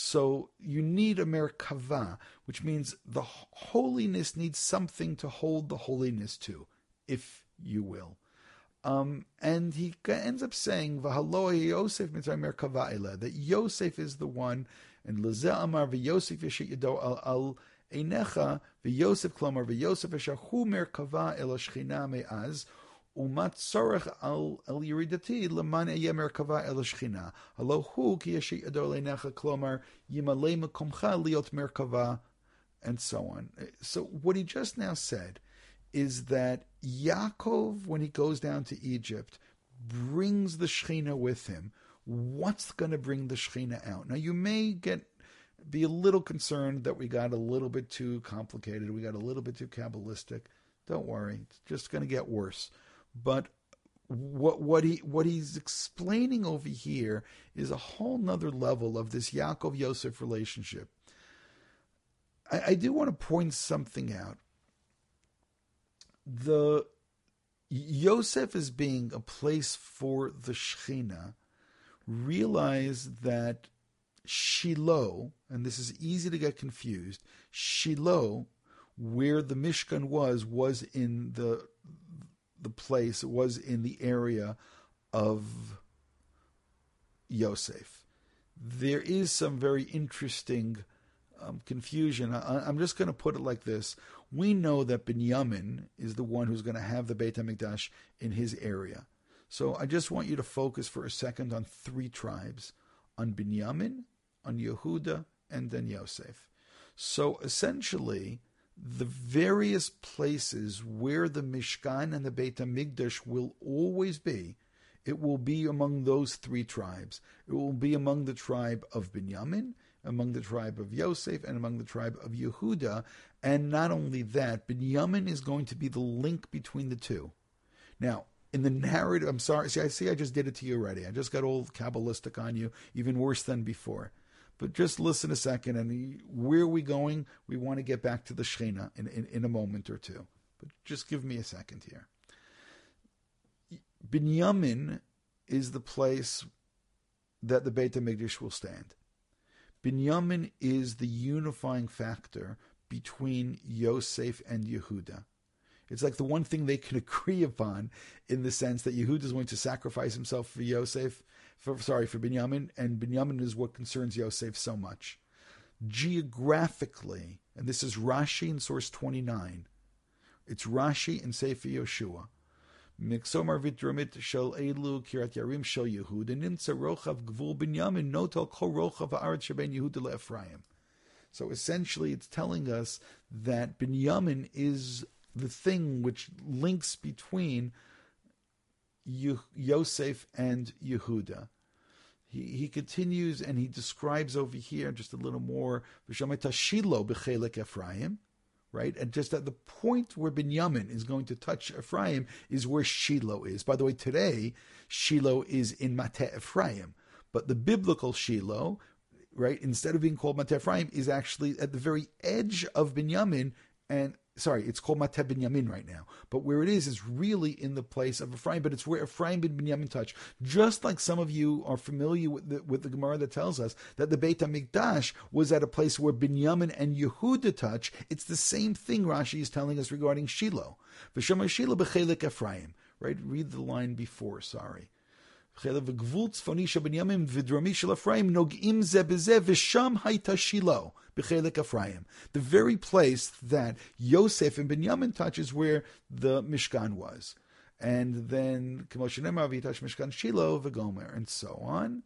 So you need a merkava, which means the holiness needs something to hold the holiness to, if you will. And he ends up saying, "V'haloi Yosef mitzvah merkava elah," that Yosef is the one, and Lezeh Amar v'Yosef yeshit yado al einecha v'Yosef klomar v'Yosef eshahu merkava el shchina me'az umat tzorech al yiridati leman eyeh merkava el shchina halo hu ki yeshit yado al einecha klomar yimalei mekomcha liot merkava, and so on. So what he just now said is that Yaakov, when he goes down to Egypt, brings the Shekhinah with him. What's going to bring the Shekhinah out? Now, you may be a little concerned that we got a little bit too complicated, we got a little bit too Kabbalistic. Don't worry, it's just going to get worse. But what he's explaining over here is a whole nother level of this Yaakov-Yosef relationship. I do want to point something out. The Yosef as being a place for the Shekhinah, realize that Shiloh, and this is easy to get confused, Shiloh, where the Mishkan was in the place, was in the area of Yosef. There is some very interesting confusion. I'm just going to put it like this. We know that Binyamin is the one who's going to have the Beit HaMikdash in his area. So I just want you to focus for a second on three tribes, on Binyamin, on Yehuda, and then Yosef. So essentially, the various places where the Mishkan and the Beit HaMikdash will always be, it will be among those three tribes. It will be among the tribe of Binyamin, among the tribe of Yosef, and among the tribe of Yehuda. And not only that, Binyamin is going to be the link between the two. Now, in the narrative, I'm sorry, I just did it to you already. I just got all Kabbalistic on you, even worse than before. But just listen a second, and where are we going? We want to get back to the Shechina in a moment or two. But just give me a second here. Binyamin is the place that the Beit HaMikdash will stand. Binyamin is the unifying factor between Yosef and Yehuda. It's like the one thing they can agree upon, in the sense that Yehuda is going to sacrifice himself for Binyamin, and Binyamin is what concerns Yosef so much. Geographically, and this is Rashi in source 29, it's Rashi in Sefer Yoshua. Miksomar vitromit shel elu kirat yarim shel Yehuda nimtza rochav gvul Binyamin notal kol rochav haaretz sheben Yehuda leEphraim. So essentially, it's telling us that Binyamin is the thing which links between Yosef and Yehuda. He continues and he describes over here just a little more, V'shameta Shiloh b'chelek Ephraim, right? And just at the point where Binyamin is going to touch Ephraim is where Shiloh is. By the way, today, Shiloh is in Mateh Ephraim, but the biblical Shiloh, right, instead of being called Mateh Ephraim, is actually at the very edge of Binyamin, and it's called Mateh Binyamin right now. But where it is really in the place of Ephraim, but it's where Ephraim and Binyamin touch. Just like some of you are familiar with the Gemara that tells us that the Beit HaMikdash was at a place where Binyamin and Yehuda touch, it's the same thing Rashi is telling us regarding Shiloh. V'shamar Shiloh b'chelek Ephraim. Right? Read the line before, sorry. The very place that Yosef and Binyamin touch is where the Mishkan was. And then, Mishkan Shiloh, V'gomer, and so on.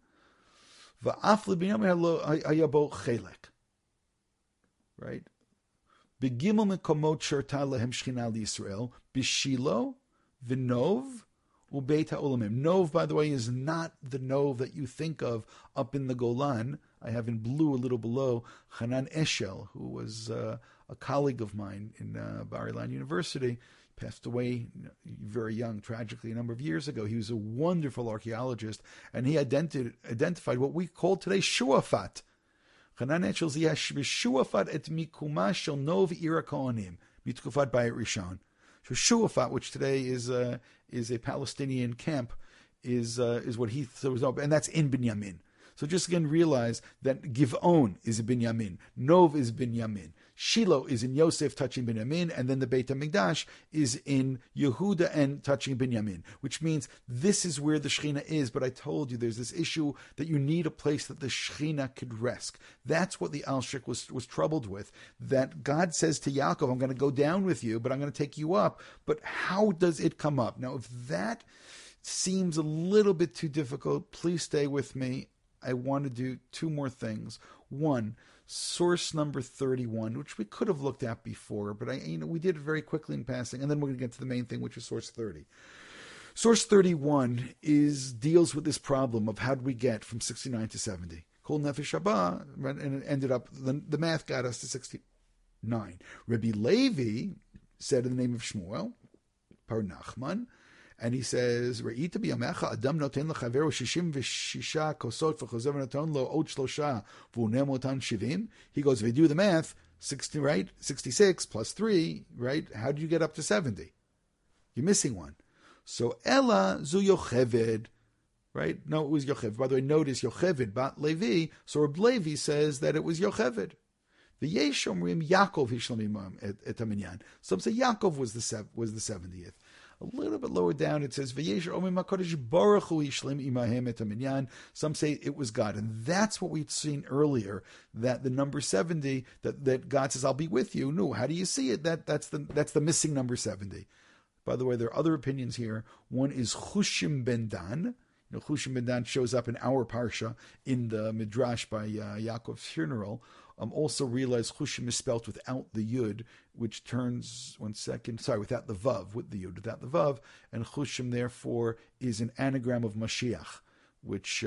Right? Begimel mekomot sherta lehem shchina l'Yisrael, b'Shilo, v'Nov, Ubeit HaOlamim. Nov, by the way, is not the Nov that you think of up in the Golan. I have in blue a little below Hanan Eshel, who was a colleague of mine in Bar Ilan University. Passed away very young, tragically, a number of years ago. He was a wonderful archaeologist, and he identified what we call today Shuafat. Hanan Eshel ziyash Shuafat et mikuma shel Nov ira kohanim mitkufat bayit rishon. So Shuafat, which today is a Palestinian camp, is what he thought was, and that's in Binyamin. So just again realize that Giv'on is Binyamin, Nov is Binyamin, Shiloh is in Yosef touching Binyamin, and then the Beit HaMikdash is in Yehuda and touching Binyamin, which means this is where the Shechina is. But I told you there's this issue that you need a place that the Shechina could rest. That's what the Alshik was troubled with, that God says to Yaakov, I'm going to go down with you, but I'm going to take you up. But how does it come up? Now, if that seems a little bit too difficult, please stay with me. I want to do two more things. One, source number 31, which we could have looked at before, but we did it very quickly in passing, and then we're going to get to the main thing, which is source 30. Source 31 deals with this problem of how do we get from 69 to 70. Kol Nefesh Haba, and it ended up, the math got us to 69. Rabbi Levi said in the name of Shmuel, Par Nachman, and he says, "Re'ita biyamecha adam noten lechaveru 66 kosot v'chozev noten lo od 3 v'unem otan 70." He goes, if you do the math, 60, right? 66 plus 3, right? How do you get up to 70? You're missing one. So Ella zu yocheved. right? No, it was Yocheved. By the way, notice Yocheved bat Levi. So Reb Levi says that it was Yocheved. V'yesh omrim Yaakov hishlam et haminyan. Some say Yaakov was the 70th. A little bit lower down it says V'yesh omrim HaKadosh Baruch Hu hishlam imahem et haminyan. Some say it was God, and that's what we'd seen earlier. That the number 70, that God says I'll be with you. No, how do you see it? That's the missing number 70. By the way, there are other opinions here. One is Chushim ben Dan. Chushim ben Dan shows up in our parsha in the Midrash by Yaakov's funeral. Also realize Chushim is spelt without the Yud, which turns, without the Vav, with the Yud, without the Vav, and Chushim therefore is an anagram of Mashiach, which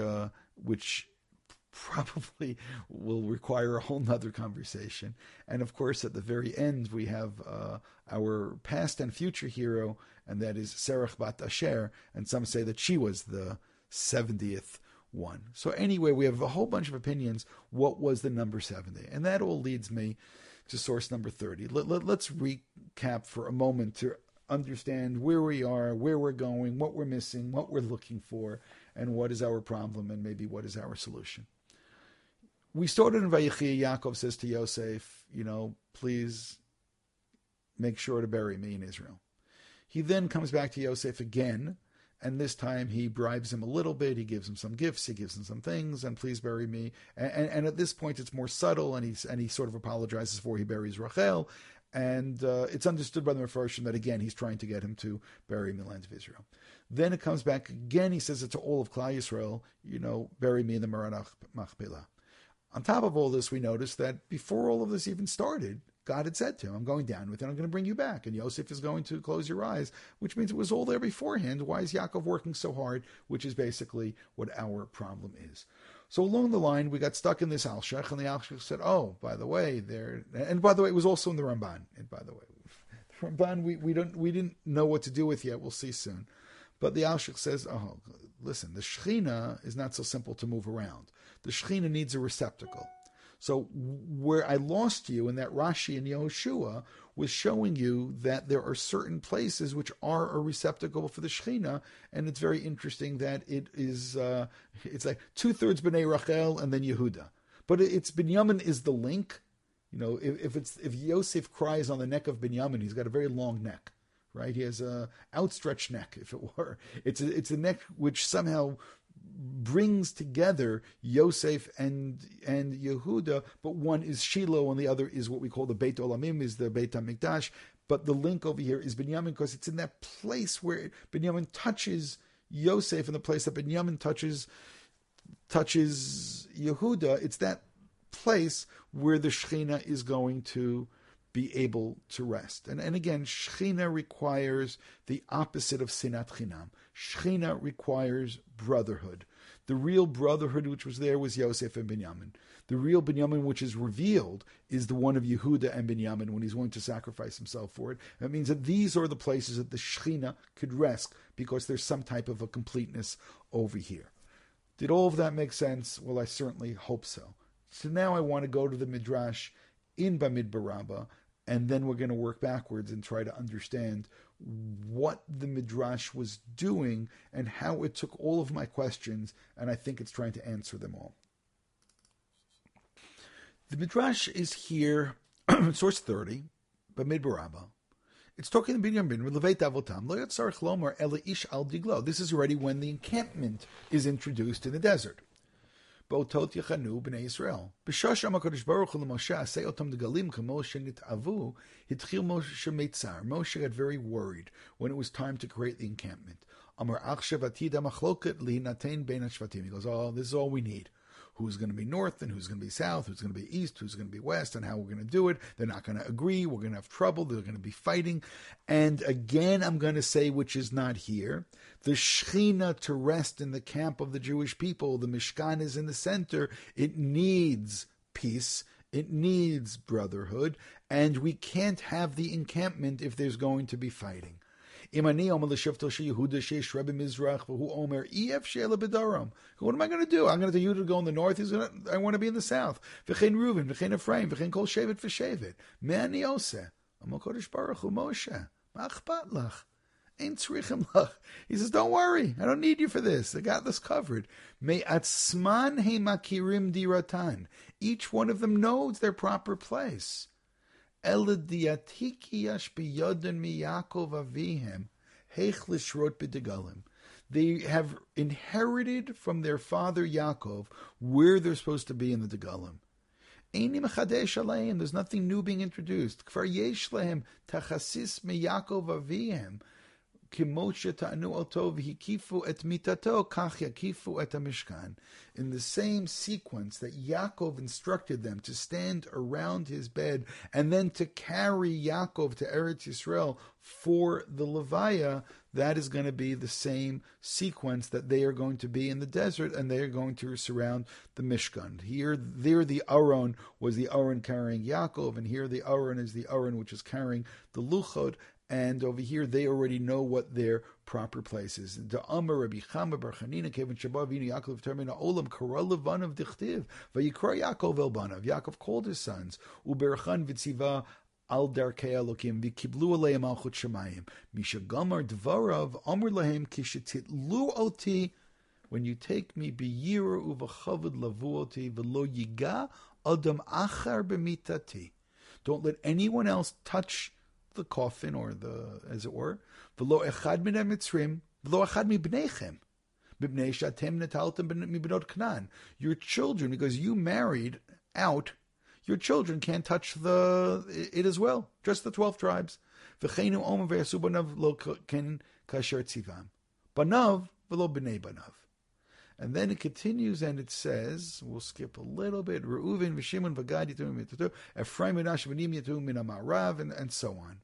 probably will require a whole nother conversation. And of course, at the very end, we have our past and future hero, and that is Serach bat Asher, and some say that she was the 70th one. So anyway, we have a whole bunch of opinions. What was the number 70? And that all leads me to source number 30. Let's recap for a moment to understand where we are, where we're going, what we're missing, what we're looking for, and what is our problem, and maybe what is our solution. We started in Vayechi. Yaakov says to Yosef, please make sure to bury me in Israel. He then comes back to Yosef again, and this time he bribes him a little bit. He gives him some gifts. He gives him some things, and please bury me. And at this point, it's more subtle, and he sort of apologizes before he buries Rachel. And it's understood by the Mefarshim that, again, he's trying to get him to bury him in the land of Israel. Then it comes back again. He says it to all of Klal Yisrael, bury me in the Maranach Machpelah. On top of all this, we notice that before all of this even started, God had said to him, I'm going down with it, I'm going to bring you back. And Yosef is going to close your eyes, which means it was all there beforehand. Why is Yaakov working so hard? Which is basically what our problem is. So along the line, we got stuck in this Alshech, and the Alshech said, oh, by the way, and by the way, it was also in the Ramban. And by the way, the Ramban, we didn't know what to do with yet. We'll see soon. But the Alshech says, oh, listen, the Shechina is not so simple to move around. The Shechina needs a receptacle. So where I lost you in that Rashi and Yehoshua was showing you that there are certain places which are a receptacle for the Shechina, and it's very interesting that it is, it's like 2/3 Bnei Rachel and then Yehuda. But it's Binyamin is the link. If Yosef cries on the neck of Binyamin, he's got a very long neck, right? He has a outstretched neck, if it were. It's a neck which somehow brings together Yosef and Yehuda, but one is Shiloh and the other is what we call the Beit Olamim, is the Beit HaMikdash. But the link over here is Binyamin, because it's in that place where Binyamin touches Yosef, and the place that Binyamin touches Yehuda. It's that place where the Shechina is going to be able to rest. And again, Shechina requires the opposite of Sinat Chinam. Shechina requires brotherhood. The real brotherhood which was there was Yosef and Binyamin. The real Binyamin which is revealed is the one of Yehuda and Binyamin when he's going to sacrifice himself for it. That means that these are the places that the Shechina could rest, because there's some type of a completeness over here. Did all of that make sense? Well, I certainly hope so. So now I want to go to the Midrash in Bamidbar Rabbah, and then we're going to work backwards and try to understand what the Midrash was doing and how it took all of my questions, and I think it's trying to answer them all. The Midrash is here, source 30, Bamidbar Rabbah. It's talking to Binyamin, Leveit Avotam, Lo Yatzarech Lomar Ela Ish Al Diglo. This is already when the encampment is introduced in the desert. B'otot Yechanu B'nei Yisrael. B'shosh HaKadosh Baruch Hu l'Moshe asei otam degalim k'mo shenitavu hitchil Moshe meitzar. Moshe got very worried when it was time to create the encampment. Amar achshav atid hamachloket lihinatein bein hashvatim. He goes, oh, this is all we need. Who's going to be north and who's going to be south, who's going to be east, who's going to be west, and how we're going to do it. They're not going to agree. We're going to have trouble. They're going to be fighting. And again, I'm going to say, which is not here, the Shechina to rest in the camp of the Jewish people, the Mishkan is in the center. It needs peace. It needs brotherhood. And we can't have the encampment if there's going to be fighting. What am I going to do? I'm going to tell Yehuda to go in the north. I want to be in the south. V'chein Reuven, v'chein Ephraim, v'chein kol shevet v'shevet. Me ani oseh. Amar Kodesh Baruch Hu Moshe. Ma achpat lach? Ein tzrichem lach. He says, don't worry, I don't need you for this. I got this covered. Me'atzman he makirim diratan. Each one of them knows their proper place. Eladiatikiyash biyodan mi Yaakov avihem heich lishrot b'degalim. They have inherited from their father Yaakov where they're supposed to be in the degalim. There's nothing new being introduced. Kfar yesh lehem tachasis mi Yaakov avihem. In the same sequence that Yaakov instructed them to stand around his bed and then to carry Yaakov to Eretz Yisrael for the Levaya, that is going to be the same sequence that they are going to be in the desert and they are going to surround the Mishkan. There the Aron was the Aron carrying Yaakov, and here the Aron is the Aron which is carrying the Luchot. And over here, they already know what their proper place is. The Amar Rabbi Chama Bar Chanina Kevin Shabbat Vinu Yaakov Termina Olam Kara Levanav Dichtiv Vayikra Yaakov El Banav. Yaakov called his sons Uberchan Vitziva Al Darkei Elokim Vikiblu Aleim Malchut Shemayim Misha Gamar Dvarav Amar Lahem Kishetitlu Oti. When you take me biyira uvachavod lavu oti v'lo yiga adam achar b'mitati. Don't let anyone else touch the coffin, or the, as it were, v'lo echad min ha'mitzrim, v'lo echad mi b'neichem, b'bnei shatem netaltem mi b'not Knan. Your children, because you married out, your children can't touch it as well, just the 12 tribes. V'cheinu omer v'yasu banav lo ken kasher tzivam. Banav v'lo b'nei banav. And then it continues and it says, we'll skip a little bit, Reuven v'Shimon v'Gad yitum mitatu, Ephraim v'Nash v'Nim yitum min ha'ma'arav, and so on.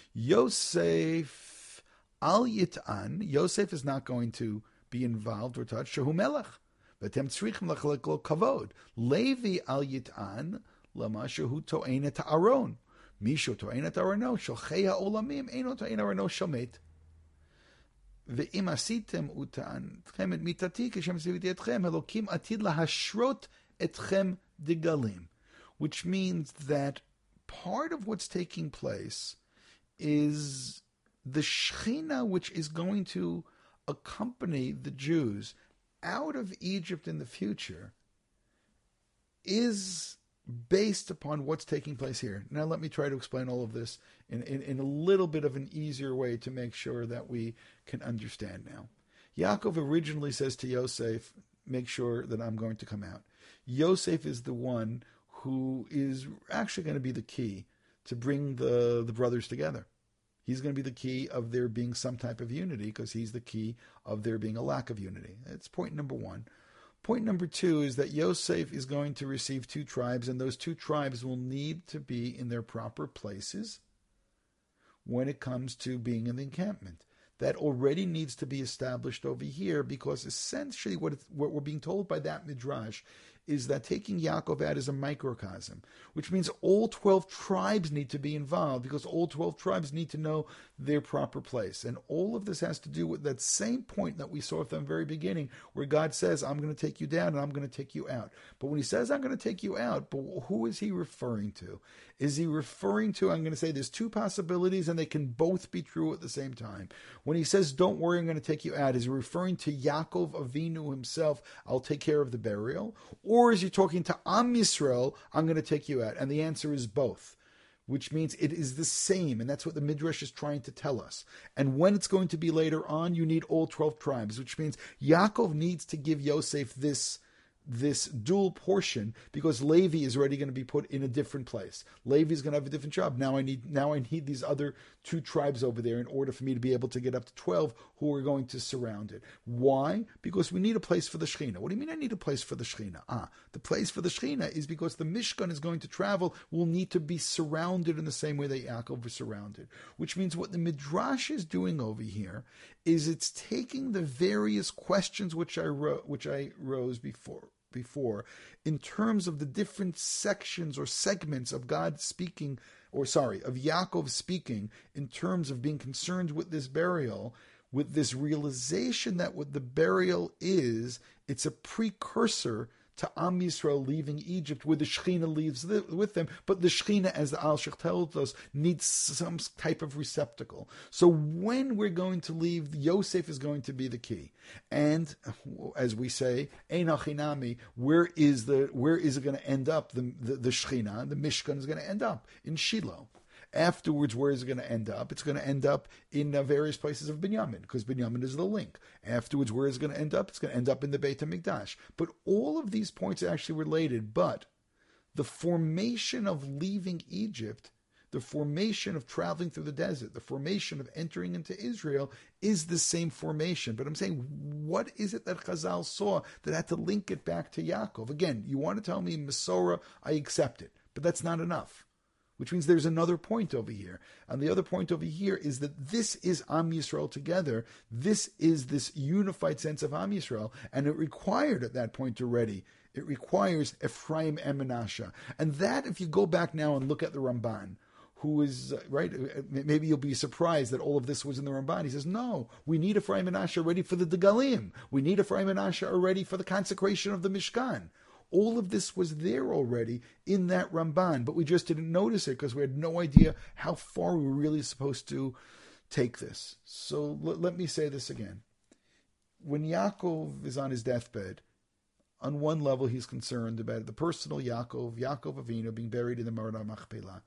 Yosef al yit'an, Yosef is not going to be involved or touched. Shehu melech, v'tem tzrichim l'chalek lo kavod. Levi al yit'an, lama shehu to'enet ha'aron. Mishu to'enet ha'arono, sholchei ha'olamim, eino to'enet ha'arono shomet. Ve'im asitem utan etchem et mitati kishem ziviti etchem Elokim atid lahashrot etchem digalim, which means that part of what's taking place is the Shechina which is going to accompany the Jews out of Egypt in the future is based upon what's taking place here. Now let me try to explain all of this in a little bit of an easier way to make sure that we can understand now. Yaakov originally says to Yosef, make sure that I'm going to come out. Yosef is the one who is actually going to be the key to bring the brothers together. He's going to be the key of there being some type of unity, because he's the key of there being a lack of unity. That's point number one. Point number two is that Yosef is going to receive 2 tribes, and those 2 tribes will need to be in their proper places when it comes to being in the encampment. That already needs to be established over here, because essentially what we're being told by that midrash is that taking Yaakov out is a microcosm, which means all 12 tribes need to be involved, because all 12 tribes need to know their proper place. And all of this has to do with that same point that we saw at the very beginning, where God says, I'm going to take you down and I'm going to take you out. But when he says, I'm going to take you out, but who is he referring to? Is he referring to, I'm going to say there's 2 possibilities and they can both be true at the same time. When he says, don't worry, I'm going to take you out, is he referring to Yaakov Avinu himself, I'll take care of the burial? Or is he talking to Am Yisrael, I'm going to take you out? And the answer is both, which means it is the same, and that's what the Midrash is trying to tell us. And when it's going to be later on, you need all 12 tribes, which means Yaakov needs to give Yosef this dual portion, because Levi is already going to be put in a different place. Levi is going to have a different job. Now I need these other 2 tribes over there in order for me to be able to get up to 12 who are going to surround it. Why? Because we need a place for the Shekhinah. What do you mean I need a place for the Shekhinah? The place for the Shekhinah is because the Mishkan is going to travel, will need to be surrounded in the same way that Yaakov was surrounded. Which means what the Midrash is doing over here is it's taking the various questions which I rose before in terms of the different sections or segments of God speaking, of Yaakov speaking, in terms of being concerned with this burial, with this realization that what the burial is, it's a precursor to Am Yisrael leaving Egypt, where the Shekhinah leaves with them. But the Shekhinah, as the Alshich tells us, needs some type of receptacle. So when we're going to leave, Yosef is going to be the key. And as we say, Ein Hachinami, where is it going to end up? The Shekhinah, the Mishkan is going to end up in Shiloh. Afterwards, where is it going to end up? It's going to end up in various places of Binyamin, because Binyamin is the link. Afterwards, where is it going to end up? It's going to end up in the Beit HaMikdash. But all of these points are actually related. But the formation of leaving Egypt, the formation of traveling through the desert, the formation of entering into Israel is the same formation. But I'm saying, what is it that Chazal saw that had to link it back to Yaakov? Again, you want to tell me Masorah, I accept it. But that's not enough. Which means there's another point over here. And the other point over here is that this is Am Yisrael together. This is this unified sense of Am Yisrael. And it required at that point already, it requires Ephraim and Menashe. And that, if you go back now and look at the Ramban, who is, right, maybe you'll be surprised that all of this was in the Ramban. He says, no, we need Ephraim and Menashe ready for the Degalim. We need Ephraim and Menashe already for the consecration of the Mishkan. All of this was there already in that Ramban, but we just didn't notice it because we had no idea how far we were really supposed to take this. So let me say this again. When Yaakov is on his deathbed, on one level he's concerned about the personal Yaakov Avinu being buried in the Marah Machpelah.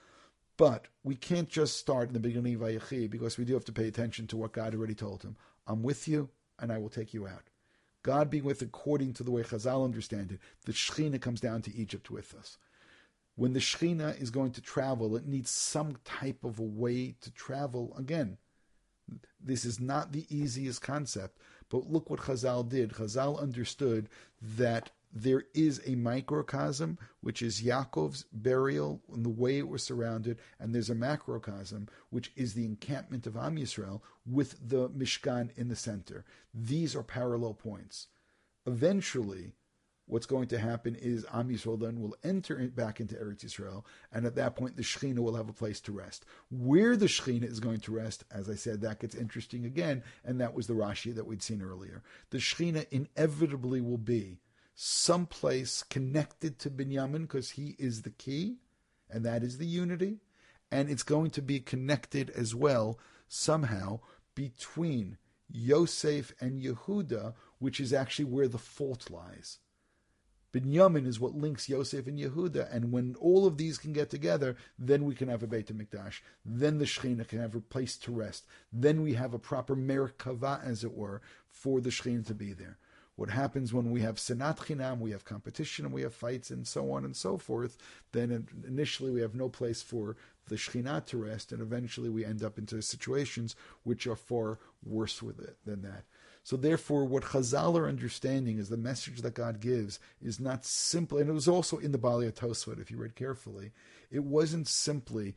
But we can't just start in the beginning of Vayechi because we do have to pay attention to what God already told him. I'm with you and I will take you out. God being with, according to the way Chazal understand it, the Shekhinah comes down to Egypt with us. When the Shekhinah is going to travel, it needs some type of a way to travel. Again, this is not the easiest concept, but look what Chazal did. Chazal understood that there is a microcosm, which is Yaakov's burial and the way it was surrounded, and there's a macrocosm, which is the encampment of Am Yisrael with the Mishkan in the center. These are parallel points. Eventually, what's going to happen is Am Yisrael then will enter back into Eretz Yisrael, and at that point the Shekhinah will have a place to rest. Where the Shekhinah is going to rest, as I said, that gets interesting again, and that was the Rashi that we'd seen earlier. The Shekhinah inevitably will be someplace connected to Binyamin because he is the key, and that is the unity, and it's going to be connected as well somehow between Yosef and Yehuda, which is actually where the fault lies. Binyamin is what links Yosef and Yehuda, and when all of these can get together, then we can have a Beit HaMikdash, then the Shekhinah can have a place to rest, then we have a proper Merkava, as it were, for the Shekhinah to be there. What happens when we have Senat Chinam, we have competition, and we have fights, and so on and so forth, then initially we have no place for the Shekhinah to rest, and eventually we end up into situations which are far worse with it than that. So therefore, what Chazal are understanding is the message that God gives is not simply, and it was also in the Baalei Tosfot, if you read carefully, it wasn't simply,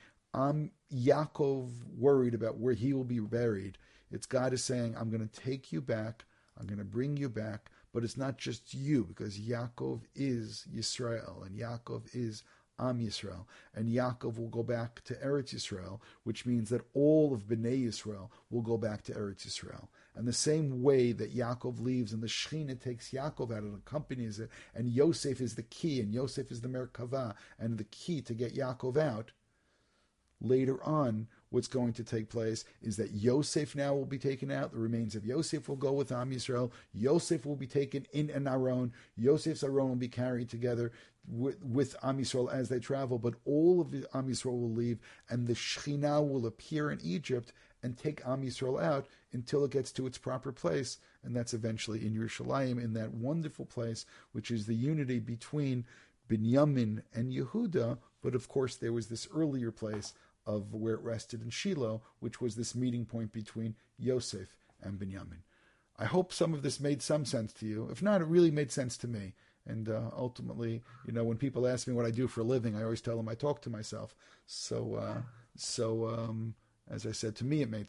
Yaakov worried about where he will be buried. It's God is saying, I'm going to take you back, I'm going to bring you back, but it's not just you, because Yaakov is Yisrael, and Yaakov is Am Yisrael, and Yaakov will go back to Eretz Yisrael, which means that all of Bnei Yisrael will go back to Eretz Yisrael. And the same way that Yaakov leaves and the Shekhinah takes Yaakov out and accompanies it, and Yosef is the key, and Yosef is the Merkava, and the key to get Yaakov out, later on, what's going to take place is that Yosef now will be taken out. The remains of Yosef will go with Am Yisrael. Yosef will be taken in an Aron. Yosef's Aron will be carried together with Am Yisrael as they travel. But all of the Am Yisrael will leave, and the Shekhinah will appear in Egypt and take Am Yisrael out until it gets to its proper place. And that's eventually in Yerushalayim, in that wonderful place, which is the unity between Binyamin and Yehuda. But of course, there was this earlier place of where it rested in Shiloh, which was this meeting point between Yosef and Binyamin. I hope some of this made some sense to you. If not, it really made sense to me. And ultimately, when people ask me what I do for a living, I always tell them I talk to myself. So as I said, to me it made